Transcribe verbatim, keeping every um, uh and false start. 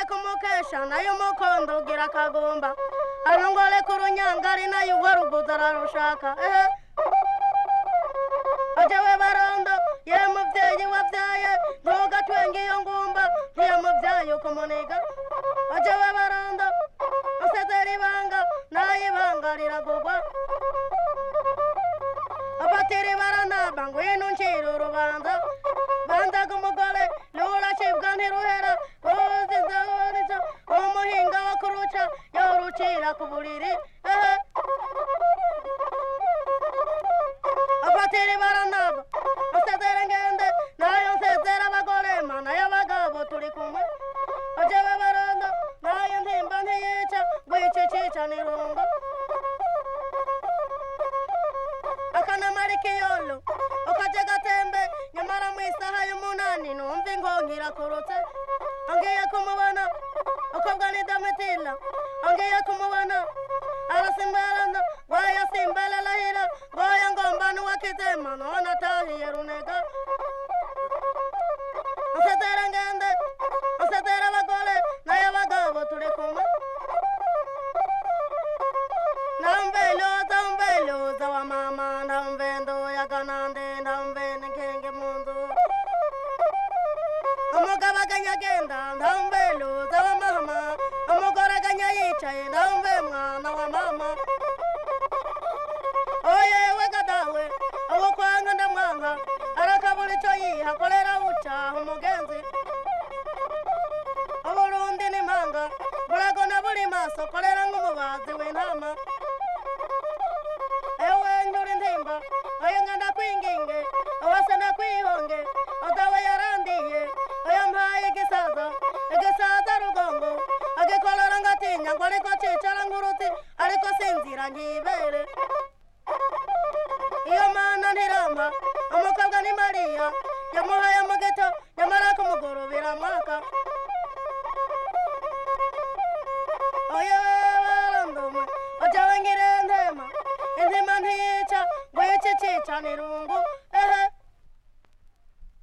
kumukesha nayo mukondo gira kagomba arongole kurunyangari nayo waruguza ararushaka eh ajawe barondo ye muvyeyi wavyaye ntuga twenge iyo ngumba ye muvyaye kumuniga ajawe barondo asezera ibanga nayo ibanga riragogwa abatiri baranaba ngwino ncira urubanza bandaga umugore nuracibwa ntiruhera uziza uriza umuhinga wo kuruca yorucira ku buriri ehe abatiri baranaba asezera ngende nayo nsezera abagore mana y'abagabo turi kumwe ajewe barondo nayo ntimba ntiyica ngwicicica nirungo akanamarikiyono ukaje gatembe nyamara mu isaha y'umunani numva inkonkira kurutse angiye kumubona ukobwa ni Damitila angiye kumubona arasimbarana waya simbala lahira waya ngomba nuwakitema nona tahiye runega asetera ngende asetera abagore nayo abagabo turi kumwe nambeloza umbeloza wa mama ndamvendo yaganande ndamvene nkenge mundu umugabo aganyagenda ndambeloza wa mama umugore aganya yicaye ndamve mwana wa mama oyewe gadawe awo kwanga ndamwanga arakabura ico yiha kolera ucaha umugenzi uburundi ni manga buragona buri maso kolera nk'umubazi w'intama ewe njuri ntimba oyo nganda kwinginge owase nakwihonge odawe yarandiye oyo mpaye igisaza igisaza rugongo agikolora ngatinya ngo ariko cicara nk'uruti ariko sinzira nkibere iyo mana ntirampa umukobwa ni Mariya yamuhaye mu gito nyamara kumugorobera mwaka oyo barandomwe ojawe ngire ntema intima ntiyica ngo yicicica nirungu